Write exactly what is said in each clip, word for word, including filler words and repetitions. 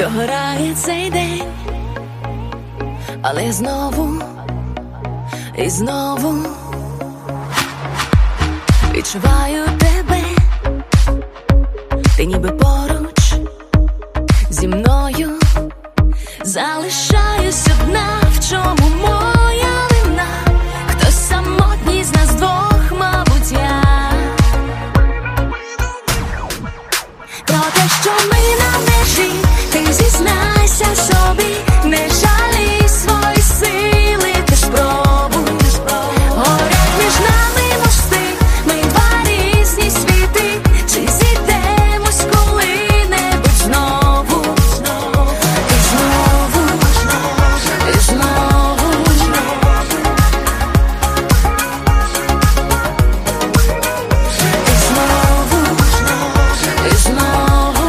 догорає цей день, але знову і знову відчуваю тебе, ти ніби поруч зі мною. Залишаюсь одна, в чому моя вина? Хтось самотній з нас двох, мабуть, я. Про те, що ми на межі, ти зізнайся собі, не жалій свої сили, ти спробуй. Горять між нами мости, ми два різні світи, чи зійдемось коли-небудь знову, і знову, і знову. І знову, і знову.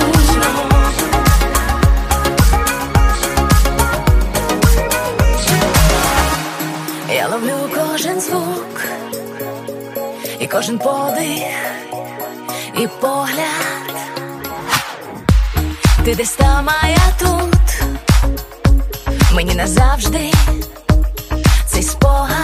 Я ловлю кожен звук, і кожен подих, і погляд. Ти десь там, а я тут. Мені назавжди цей спогад